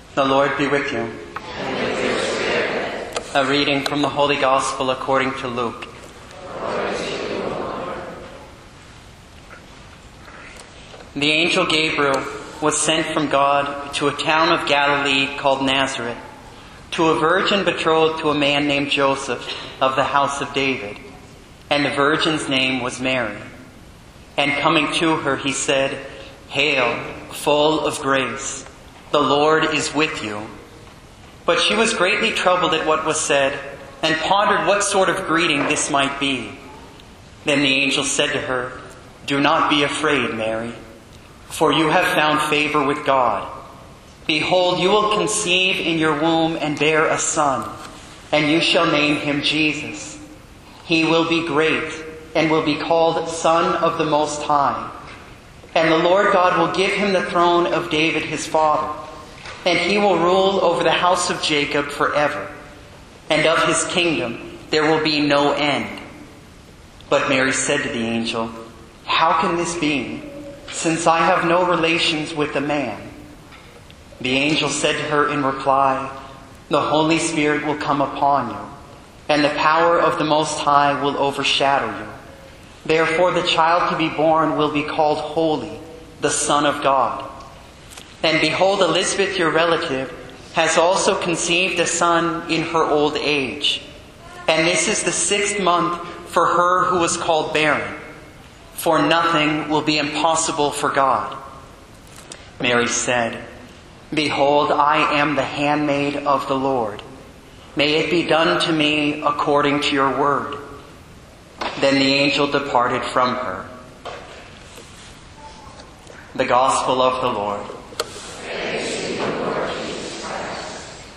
The Lord be with you. And with your spirit. A reading from the Holy Gospel according to Luke. Glory to you, Lord. The angel Gabriel was sent from God to a town of Galilee called Nazareth, to a virgin betrothed to a man named Joseph of the house of David. And the virgin's name was Mary. And coming to her, he said, "Hail, full of grace, the Lord is with you." But she was greatly troubled at what was said, and pondered what sort of greeting this might be. Then the angel said to her, "Do not be afraid, Mary, for you have found favor with God. Behold, you will conceive in your womb and bear a son, and you shall name him Jesus. He will be great and will be called Son of the Most High. And the Lord God will give him the throne of David his father, and he will rule over the house of Jacob forever. And of his kingdom there will be no end." But Mary said to the angel, "How can this be, since I have no relations with a man?" The angel said to her in reply, "The Holy Spirit will come upon you, and the power of the Most High will overshadow you. Therefore the child to be born will be called Holy, the Son of God. And behold, Elizabeth, your relative, has also conceived a son in her old age. And this is the 6th month for her who was called barren. For nothing will be impossible for God." Mary said, "Behold, I am the handmaid of the Lord. May it be done to me according to your word." Then the angel departed from her. The Gospel of the Lord. Praise to you, Lord Jesus Christ.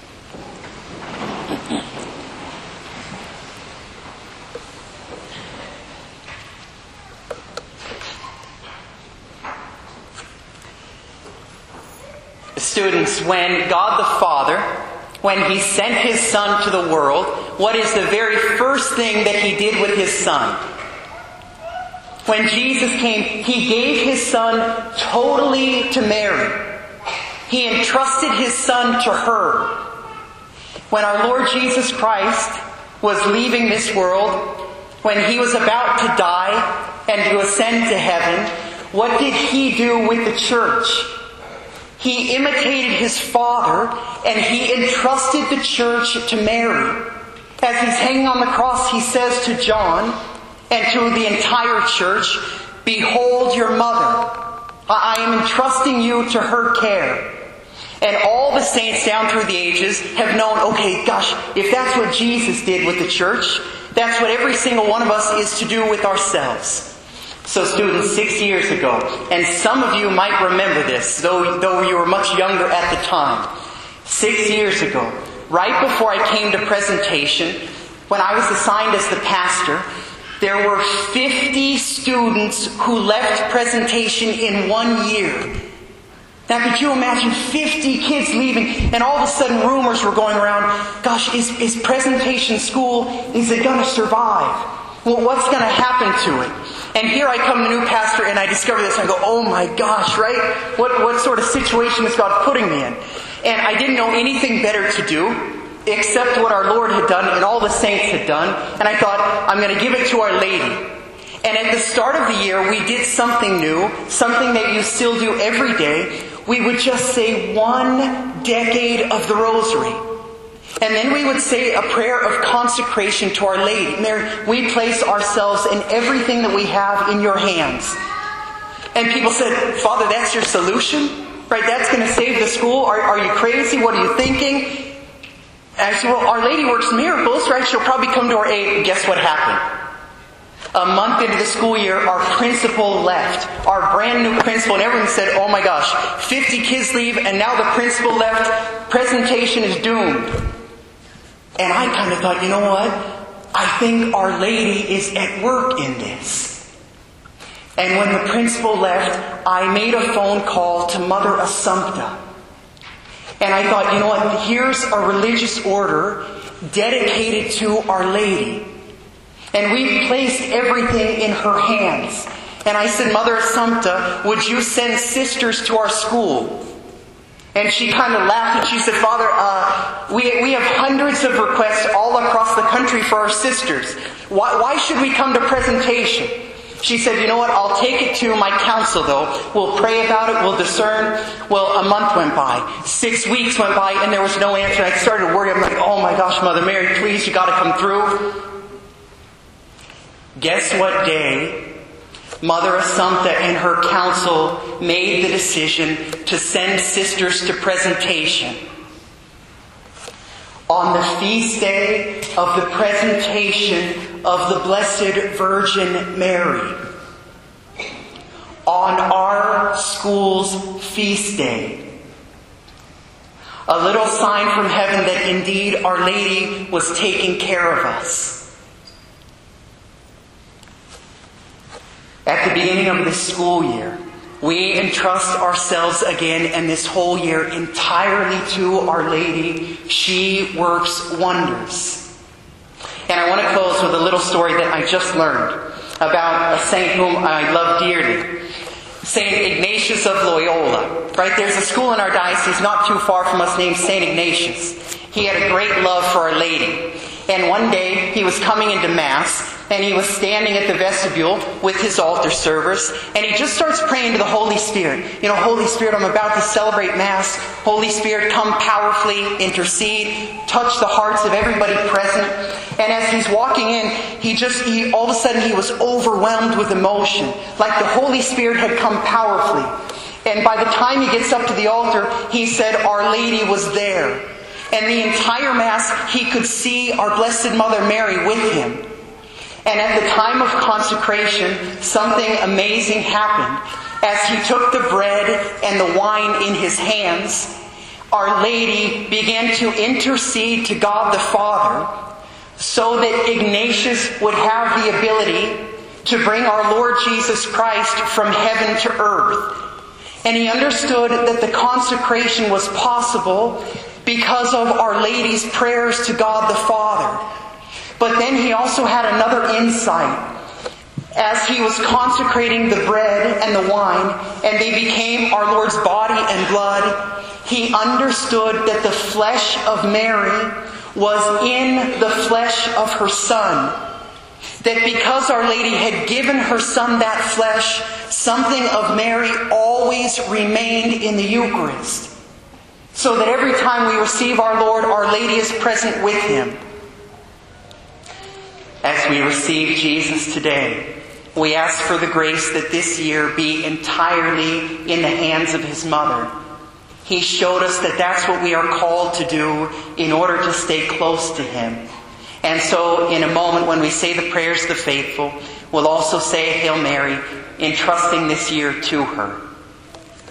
Students, when God the Father, when He sent His Son to the world, what is the very first thing that He did with His Son? When Jesus came, He gave His Son totally to Mary. He entrusted His Son to her. When our Lord Jesus Christ was leaving this world, when He was about to die and to ascend to heaven, what did He do with the church? He imitated His Father, and He entrusted the church to Mary. As He's hanging on the cross, He says to John and to the entire church, "Behold your mother. I am entrusting you to her care." And all the saints down through the ages have known, okay, gosh, if that's what Jesus did with the church, that's what every single one of us is to do with ourselves. So students, 6 years ago, and some of you might remember this, though you were much younger at the time. 6 years ago, right before I came to presentation, when I was assigned as the pastor, there were 50 students who left presentation in 1 year. Now could you imagine 50 kids leaving, and all of a sudden rumors were going around, gosh, is presentation school, is it going to survive? Well, what's going to happen to it? And here I come, the new pastor, and I discover this, and I go, oh my gosh, right? What sort of situation is God putting me in? And I didn't know anything better to do, except what our Lord had done and all the saints had done. And I thought, I'm going to give it to Our Lady. And at the start of the year, we did something new, something that you still do every day. We would just say 1 decade of the Rosary. And then we would say a prayer of consecration to Our Lady. Mary, we place ourselves and everything that we have in your hands. And people said, "Father, that's your solution? Right? That's going to save the school? Are you crazy? What are you thinking?" And I said, "Well, Our Lady works miracles, right? She'll probably come to our aid." And guess what happened? A month into the school year, our principal left. Our brand new principal. And everyone said, oh my gosh, 50 kids leave and now the principal left. Presentation is doomed. And I kind of thought, you know what? I think Our Lady is at work in this. And when the principal left, I made a phone call to Mother Assumpta. And I thought, you know what? Here's a religious order dedicated to Our Lady. And we placed everything in her hands. And I said, Mother Assumpta, would you send sisters to our school? And she kind of laughed and she said, Father, we have hundreds of requests all across the country for our sisters. Why should we come to presentation? She said, you know what, I'll take it to my council though. We'll pray about it, we'll discern. Well, a month went by, 6 weeks went by, and there was no answer. And I started worrying. I'm like, oh my gosh, Mother Mary, please, you got to come through. Guess what day? Mother Assumpta and her council made the decision to send sisters to presentation. On the feast day of the presentation of the Blessed Virgin Mary. On our school's feast day. A little sign from heaven that indeed Our Lady was taking care of us. At the beginning of this school year, we entrust ourselves again and this whole year entirely to Our Lady. She works wonders. And I want to close with a little story that I just learned about a saint whom I love dearly. Saint Ignatius of Loyola. Right? There's a school in our diocese not too far from us named Saint Ignatius. He had a great love for Our Lady. And one day he was coming into Mass and he was standing at the vestibule with his altar servers and he just starts praying to the Holy Spirit. You know, Holy Spirit, I'm about to celebrate Mass. Holy Spirit, come powerfully, intercede, touch the hearts of everybody present. And as he's walking in, he all of a sudden he was overwhelmed with emotion, like the Holy Spirit had come powerfully. And by the time he gets up to the altar, he said, Our Lady was there. And the entire Mass, he could see our Blessed Mother Mary with him. And at the time of consecration, something amazing happened. As he took the bread and the wine in his hands, Our Lady began to intercede to God the Father so that Ignatius would have the ability to bring our Lord Jesus Christ from heaven to earth. And he understood that the consecration was possible because of Our Lady's prayers to God the Father. But then he also had another insight. As he was consecrating the bread and the wine, and they became our Lord's body and blood, he understood that the flesh of Mary was in the flesh of her Son. That because Our Lady had given her Son that flesh, something of Mary always remained in the Eucharist. So that every time we receive our Lord, Our Lady is present with Him. As we receive Jesus today, we ask for the grace that this year be entirely in the hands of His Mother. He showed us that that's what we are called to do in order to stay close to Him. And so in a moment when we say the prayers of the faithful, we'll also say a Hail Mary, entrusting this year to her.